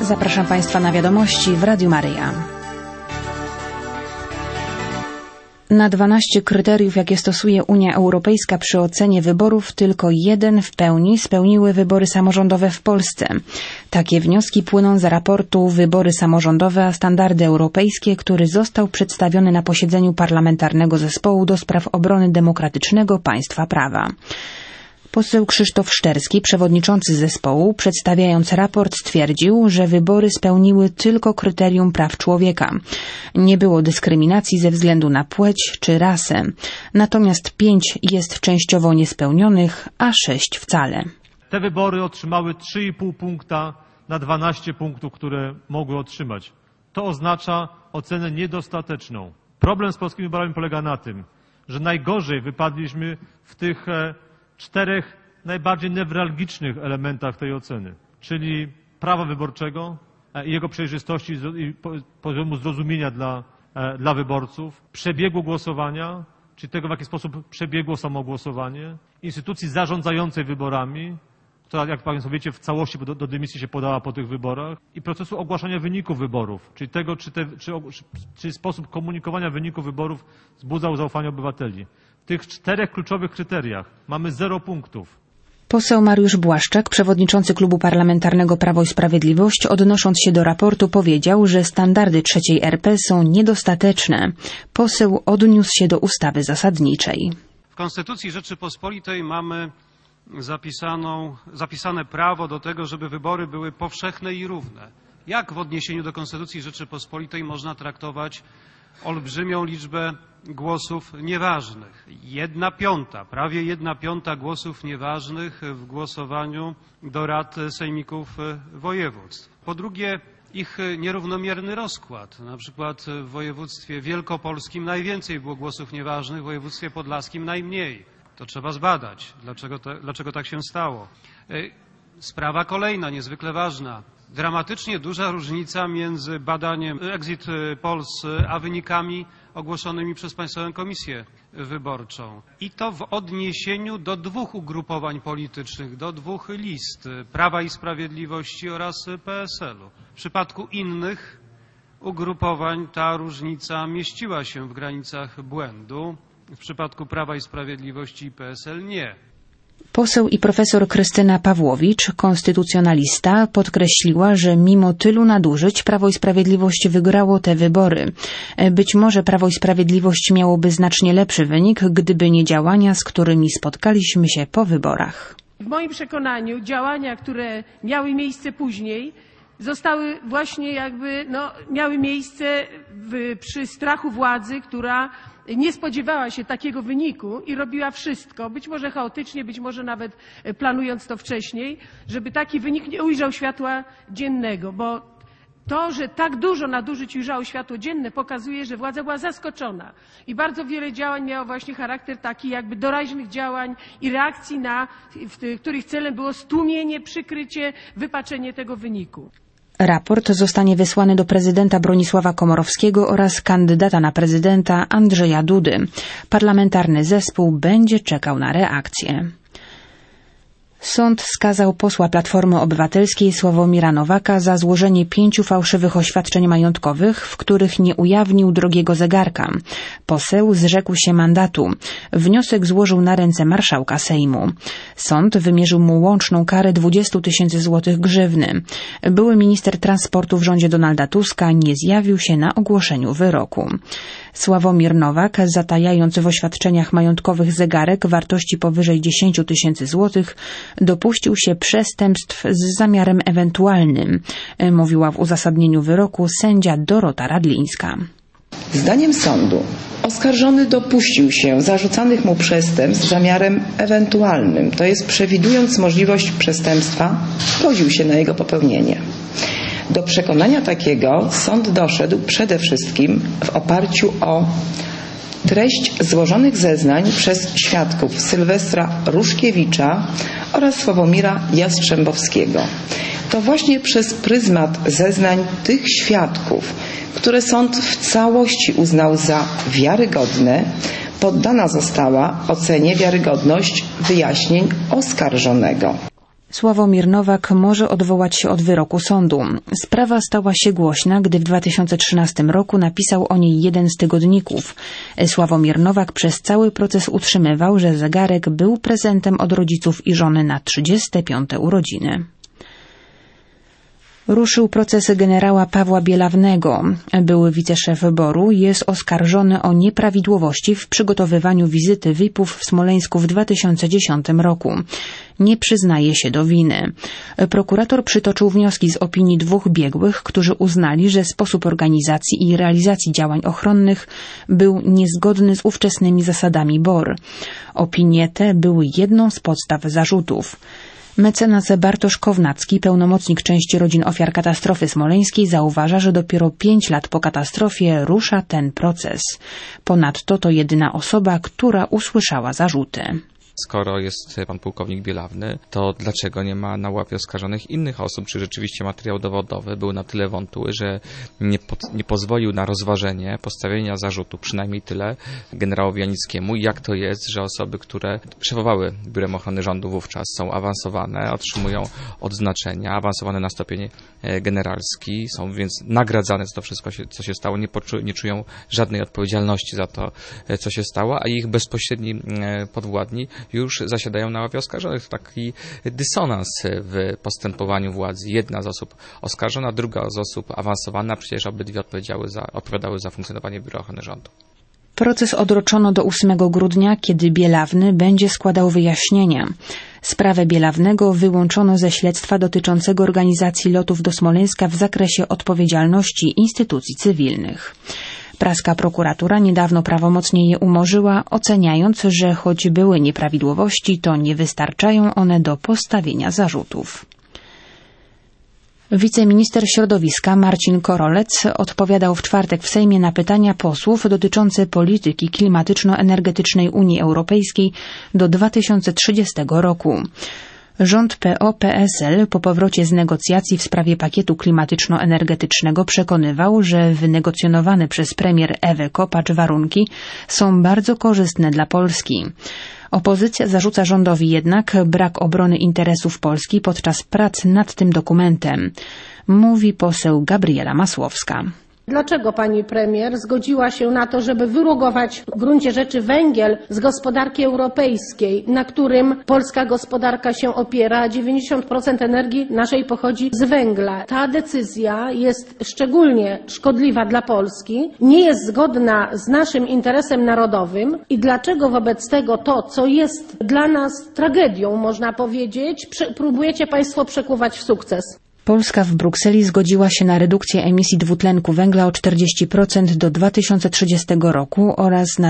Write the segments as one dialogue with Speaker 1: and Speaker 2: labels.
Speaker 1: Zapraszam Państwa na wiadomości w Radiu Maryja. Na 12 kryteriów, jakie stosuje Unia Europejska przy ocenie wyborów, tylko 1 w pełni spełniły wybory samorządowe w Polsce. Takie wnioski płyną z raportu Wybory samorządowe a standardy europejskie, który został przedstawiony na posiedzeniu Parlamentarnego Zespołu do spraw obrony demokratycznego państwa prawa. Poseł Krzysztof Szczerski, przewodniczący zespołu, przedstawiając raport, stwierdził, że wybory spełniły tylko kryterium praw człowieka. Nie było dyskryminacji ze względu na płeć czy rasę. Natomiast 5 jest częściowo niespełnionych, a 6 wcale.
Speaker 2: Te wybory otrzymały 3,5 punkta na 12 punktów, które mogły otrzymać. To oznacza ocenę niedostateczną. Problem z polskimi wyborami polega na tym, że najgorzej wypadliśmy w tych 4 najbardziej newralgicznych elementach tej oceny, czyli prawa wyborczego i jego przejrzystości i poziomu zrozumienia dla wyborców, przebiegu głosowania, czyli tego, w jaki sposób przebiegło samo głosowanie, instytucji zarządzającej wyborami, która, jak Państwo wiecie, w całości do dymisji się podała po tych wyborach, i procesu ogłaszania wyników wyborów, czyli tego, czy sposób komunikowania wyników wyborów wzbudzał zaufanie obywateli. W tych 4 kluczowych kryteriach mamy 0 punktów.
Speaker 1: Poseł Mariusz Błaszczak, przewodniczący Klubu Parlamentarnego Prawo i Sprawiedliwość, odnosząc się do raportu, powiedział, że standardy III RP są niedostateczne. Poseł odniósł się do ustawy zasadniczej.
Speaker 3: W Konstytucji Rzeczypospolitej mamy zapisane prawo do tego, żeby wybory były powszechne i równe. Jak w odniesieniu do Konstytucji Rzeczypospolitej można traktować olbrzymią liczbę głosów nieważnych? 1/5, prawie 1/5 głosów nieważnych w głosowaniu do rad sejmików województw. Po drugie, ich nierównomierny rozkład. Na przykład w województwie wielkopolskim najwięcej było głosów nieważnych, w województwie podlaskim najmniej. To trzeba zbadać, dlaczego tak się stało. Sprawa kolejna, niezwykle ważna. Dramatycznie duża różnica między badaniem Exit Polls a wynikami ogłoszonymi przez Państwową Komisję Wyborczą. I to w odniesieniu do 2 ugrupowań politycznych, do 2 list, Prawa i Sprawiedliwości oraz PSL-u. W przypadku innych ugrupowań ta różnica mieściła się w granicach błędu. W przypadku Prawa i Sprawiedliwości i PSL nie.
Speaker 1: Poseł i profesor Krystyna Pawłowicz, konstytucjonalista, podkreśliła, że mimo tylu nadużyć Prawo i Sprawiedliwość wygrało te wybory. Być może Prawo i Sprawiedliwość miałoby znacznie lepszy wynik, gdyby nie działania, z którymi spotkaliśmy się po wyborach.
Speaker 4: W moim przekonaniu działania, które miały miejsce później, zostały właśnie miały miejsce przy strachu władzy, która nie spodziewała się takiego wyniku i robiła wszystko, być może chaotycznie, być może nawet planując to wcześniej, żeby taki wynik nie ujrzał światła dziennego, bo to, że tak dużo nadużyć ujrzało światło dzienne, pokazuje, że władza była zaskoczona i bardzo wiele działań miało właśnie charakter taki jakby doraźnych działań i reakcji, których celem było stłumienie, przykrycie, wypaczenie tego wyniku.
Speaker 1: Raport zostanie wysłany do prezydenta Bronisława Komorowskiego oraz kandydata na prezydenta Andrzeja Dudy. Parlamentarny zespół będzie czekał na reakcję. Sąd skazał posła Platformy Obywatelskiej Sławomira Nowaka za złożenie 5 fałszywych oświadczeń majątkowych, w których nie ujawnił drogiego zegarka. Poseł zrzekł się mandatu. Wniosek złożył na ręce marszałka Sejmu. Sąd wymierzył mu łączną karę 20 000 złotych grzywny. Były minister transportu w rządzie Donalda Tuska nie zjawił się na ogłoszeniu wyroku. Sławomir Nowak, zatajając w oświadczeniach majątkowych zegarek wartości powyżej 10 000 złotych, dopuścił się przestępstw z zamiarem ewentualnym, mówiła w uzasadnieniu wyroku sędzia Dorota Radlińska.
Speaker 5: Zdaniem sądu oskarżony dopuścił się zarzucanych mu przestępstw z zamiarem ewentualnym, to jest przewidując możliwość przestępstwa, godził się na jego popełnienie. Do przekonania takiego sąd doszedł przede wszystkim w oparciu o treść złożonych zeznań przez świadków Sylwestra Ruszkiewicza oraz Sławomira Jastrzębowskiego. To właśnie przez pryzmat zeznań tych świadków, które sąd w całości uznał za wiarygodne, poddana została ocenie wiarygodność wyjaśnień oskarżonego.
Speaker 1: Sławomir Nowak może odwołać się od wyroku sądu. Sprawa stała się głośna, gdy w 2013 roku napisał o niej jeden z tygodników. Sławomir Nowak przez cały proces utrzymywał, że zegarek był prezentem od rodziców i żony na 35. urodziny. Ruszył proces generała Pawła Bielawnego. Były wiceszef BOR-u jest oskarżony o nieprawidłowości w przygotowywaniu wizyty VIP-ów w Smoleńsku w 2010 roku. Nie przyznaje się do winy. Prokurator przytoczył wnioski z opinii 2 biegłych, którzy uznali, że sposób organizacji i realizacji działań ochronnych był niezgodny z ówczesnymi zasadami BOR. Opinie te były jedną z podstaw zarzutów. Mecenas Bartosz Kownacki, pełnomocnik części rodzin ofiar katastrofy smoleńskiej, zauważa, że dopiero 5 lat po katastrofie rusza ten proces. Ponadto to jedyna osoba, która usłyszała zarzuty.
Speaker 6: Skoro jest pan pułkownik Bielawny, to dlaczego nie ma na ławie oskarżonych innych osób? Czy rzeczywiście materiał dowodowy był na tyle wątły, że nie pozwolił na rozważenie postawienia zarzutu, przynajmniej tyle, generałowi Janickiemu? Jak to jest, że osoby, które szefowały Biurem Ochrony Rządu wówczas, są awansowane, otrzymują odznaczenia, awansowane na stopień generalski, są więc nagradzane za to wszystko, co się stało, nie czują żadnej odpowiedzialności za to, co się stało, a ich bezpośredni podwładni już zasiadają na ławie oskarżonych. To taki dysonans w postępowaniu władzy. Jedna z osób oskarżona, druga z osób awansowana, przecież obydwie odpowiadały za funkcjonowanie Biura Ochrony Rządu.
Speaker 1: Proces odroczono do 8 grudnia, kiedy Bielawny będzie składał wyjaśnienia. Sprawę Bielawnego wyłączono ze śledztwa dotyczącego organizacji lotów do Smoleńska w zakresie odpowiedzialności instytucji cywilnych. Praska prokuratura niedawno prawomocnie je umorzyła, oceniając, że choć były nieprawidłowości, to nie wystarczają one do postawienia zarzutów. Wiceminister środowiska Marcin Korolec odpowiadał w czwartek w Sejmie na pytania posłów dotyczące polityki klimatyczno-energetycznej Unii Europejskiej do 2030 roku. Rząd PO-PSL po powrocie z negocjacji w sprawie pakietu klimatyczno-energetycznego przekonywał, że wynegocjonowane przez premier Ewę Kopacz warunki są bardzo korzystne dla Polski. Opozycja zarzuca rządowi jednak brak obrony interesów Polski podczas prac nad tym dokumentem, mówi poseł Gabriela Masłowska.
Speaker 7: Dlaczego pani premier zgodziła się na to, żeby wyrugować w gruncie rzeczy węgiel z gospodarki europejskiej, na którym polska gospodarka się opiera, 90% energii naszej pochodzi z węgla. Ta decyzja jest szczególnie szkodliwa dla Polski, nie jest zgodna z naszym interesem narodowym i dlaczego wobec tego to, co jest dla nas tragedią, można powiedzieć, próbujecie państwo przekuwać w sukces.
Speaker 1: Polska w Brukseli zgodziła się na redukcję emisji dwutlenku węgla o 40% do 2030 roku oraz na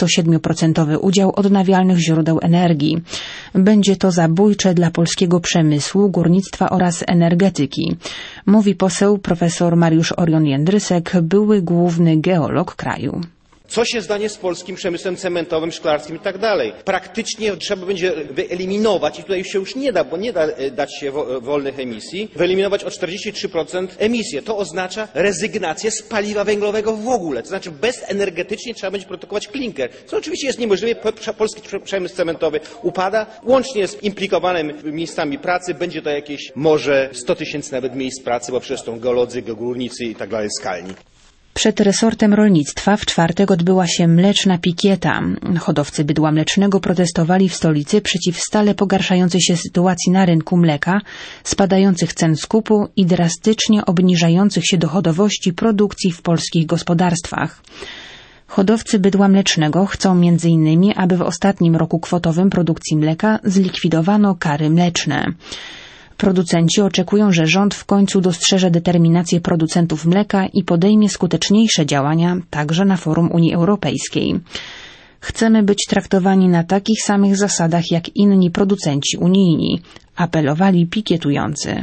Speaker 1: 27% udział odnawialnych źródeł energii. Będzie to zabójcze dla polskiego przemysłu, górnictwa oraz energetyki, mówi poseł profesor Mariusz Orion-Jędrysek, były główny geolog kraju.
Speaker 8: Co się stanie z polskim przemysłem cementowym, szklarskim i tak dalej? Praktycznie trzeba będzie wyeliminować, i tutaj się już nie da, bo nie da dać się wolnych emisji, wyeliminować o 43% emisję. To oznacza rezygnację z paliwa węglowego w ogóle. To znaczy bezenergetycznie trzeba będzie produkować klinker, co oczywiście jest niemożliwe. Polski przemysł cementowy upada, łącznie z implikowanym miejscami pracy. Będzie to jakieś może 100 000 nawet miejsc pracy, bo przecież są geolodzy, górnicy i tak dalej, skalni.
Speaker 1: Przed resortem rolnictwa w czwartek odbyła się mleczna pikieta. Hodowcy bydła mlecznego protestowali w stolicy przeciw stale pogarszającej się sytuacji na rynku mleka, spadających cen skupu i drastycznie obniżających się dochodowości produkcji w polskich gospodarstwach. Hodowcy bydła mlecznego chcą m.in., aby w ostatnim roku kwotowym produkcji mleka zlikwidowano kary mleczne. Producenci oczekują, że rząd w końcu dostrzeże determinację producentów mleka i podejmie skuteczniejsze działania także na forum Unii Europejskiej. Chcemy być traktowani na takich samych zasadach jak inni producenci unijni, apelowali pikietujący.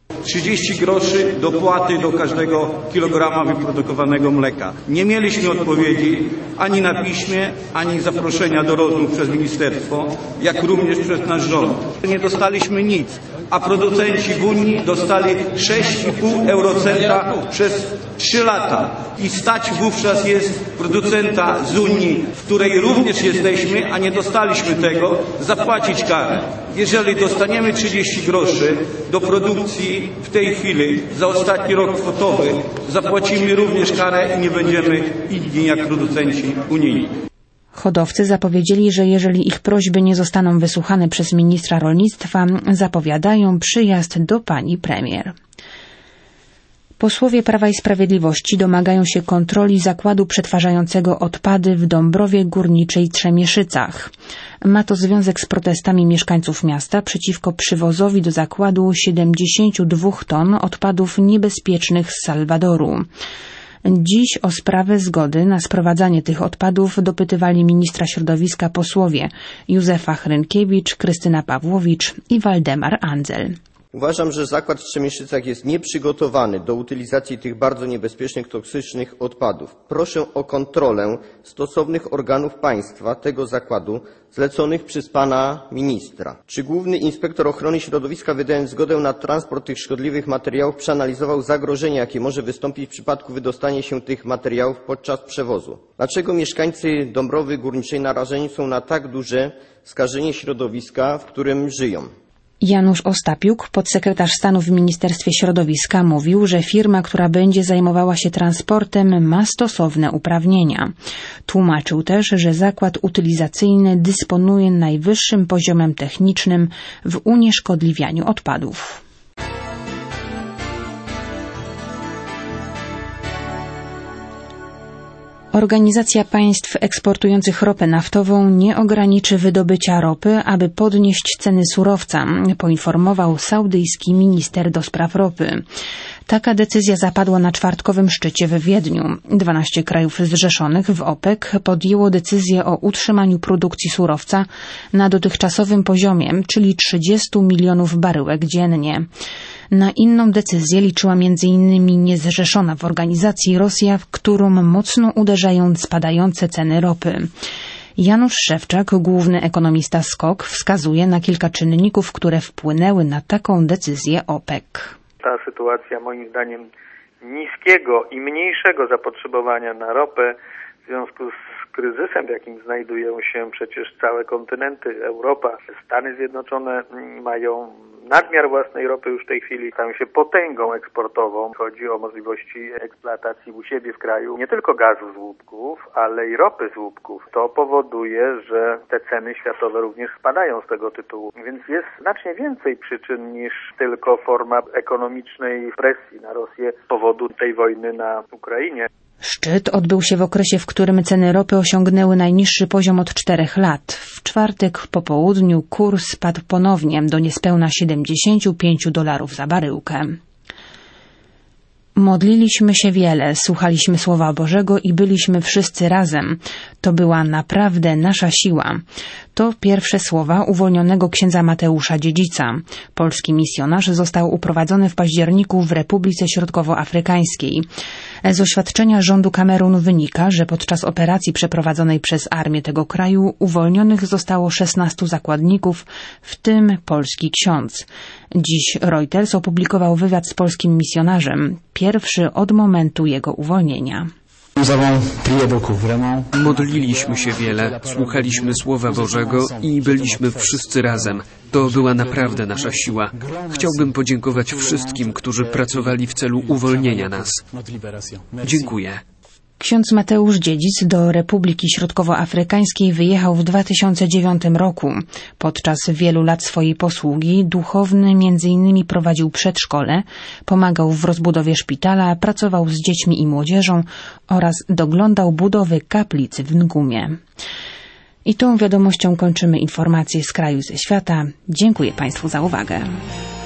Speaker 9: 30 groszy dopłaty do każdego kilograma wyprodukowanego mleka. Nie mieliśmy odpowiedzi ani na piśmie, ani zaproszenia do rozmów przez ministerstwo, jak również przez nasz rząd. Nie dostaliśmy nic. a producenci w Unii dostali 6,5 eurocenta przez 3 lata. I stać wówczas jest producenta z Unii, w której również jesteśmy, a nie dostaliśmy tego, zapłacić karę. Jeżeli dostaniemy 30 groszy do produkcji w tej chwili za ostatni rok kwotowy, zapłacimy również karę i nie będziemy inni jak producenci unijni.
Speaker 1: Hodowcy zapowiedzieli, że jeżeli ich prośby nie zostaną wysłuchane przez ministra rolnictwa, zapowiadają przyjazd do pani premier. Posłowie Prawa i Sprawiedliwości domagają się kontroli zakładu przetwarzającego odpady w Dąbrowie Górniczej Trzemieszycach. Ma to związek z protestami mieszkańców miasta przeciwko przywozowi do zakładu 72 ton odpadów niebezpiecznych z Salwadoru. Dziś o sprawę zgody na sprowadzanie tych odpadów dopytywali ministra środowiska posłowie Józefa Hrynkiewicz, Krystyna Pawłowicz i Waldemar Andzel.
Speaker 10: Uważam, że zakład w Trzemieszycach jest nieprzygotowany do utylizacji tych bardzo niebezpiecznych, toksycznych odpadów. Proszę o kontrolę stosownych organów państwa tego zakładu zleconych przez pana ministra. Czy główny inspektor ochrony środowiska, wydając zgodę na transport tych szkodliwych materiałów, przeanalizował zagrożenie, jakie może wystąpić w przypadku wydostania się tych materiałów podczas przewozu? Dlaczego mieszkańcy Dąbrowy Górniczej narażeni są na tak duże skażenie środowiska, w którym żyją?
Speaker 1: Janusz Ostapiuk, podsekretarz stanu w Ministerstwie Środowiska, mówił, że firma, która będzie zajmowała się transportem, ma stosowne uprawnienia. Tłumaczył też, że zakład utylizacyjny dysponuje najwyższym poziomem technicznym w unieszkodliwianiu odpadów. Organizacja państw eksportujących ropę naftową nie ograniczy wydobycia ropy, aby podnieść ceny surowca, poinformował saudyjski minister do spraw ropy. Taka decyzja zapadła na czwartkowym szczycie w Wiedniu. 12 krajów zrzeszonych w OPEC podjęło decyzję o utrzymaniu produkcji surowca na dotychczasowym poziomie, czyli 30 milionów baryłek dziennie. Na inną decyzję liczyła m.in. niezrzeszona w organizacji Rosja, w którą mocno uderzają spadające ceny ropy. Janusz Szewczak, główny ekonomista SKOK, wskazuje na kilka czynników, które wpłynęły na taką decyzję OPEC.
Speaker 11: Ta sytuacja, moim zdaniem, niskiego i mniejszego zapotrzebowania na ropę w związku z kryzysem, w jakim znajdują się przecież całe kontynenty, Europa, Stany Zjednoczone mają nadmiar własnej ropy już w tej chwili, stają się potęgą eksportową. Chodzi o możliwości eksploatacji u siebie w kraju nie tylko gazu z łupków, ale i ropy z łupków. To powoduje, że te ceny światowe również spadają z tego tytułu. Więc jest znacznie więcej przyczyn niż tylko forma ekonomicznej presji na Rosję z powodu tej wojny na Ukrainie.
Speaker 1: Szczyt odbył się w okresie, w którym ceny ropy osiągnęły najniższy poziom od 4 lat. W czwartek po południu kurs spadł ponownie do niespełna $75 za baryłkę. Modliliśmy się wiele, słuchaliśmy Słowa Bożego i byliśmy wszyscy razem. To była naprawdę nasza siła. To pierwsze słowa uwolnionego księdza Mateusza Dziedzica. Polski misjonarz został uprowadzony w październiku w Republice Środkowoafrykańskiej. Z oświadczenia rządu Kamerunu wynika, że podczas operacji przeprowadzonej przez armię tego kraju uwolnionych zostało 16 zakładników, w tym polski ksiądz. Dziś Reuters opublikował wywiad z polskim misjonarzem, pierwszy od momentu jego uwolnienia.
Speaker 12: Modliliśmy się wiele, słuchaliśmy Słowa Bożego i byliśmy wszyscy razem. To była naprawdę nasza siła. Chciałbym podziękować wszystkim, którzy pracowali w celu uwolnienia nas. Dziękuję.
Speaker 1: Ksiądz Mateusz Dziedzic do Republiki Środkowoafrykańskiej wyjechał w 2009 roku. Podczas wielu lat swojej posługi duchowny m.in. prowadził przedszkole, pomagał w rozbudowie szpitala, pracował z dziećmi i młodzieżą oraz doglądał budowy kaplicy w Ngumie. I tą wiadomością kończymy informacje z kraju i ze świata. Dziękuję Państwu za uwagę.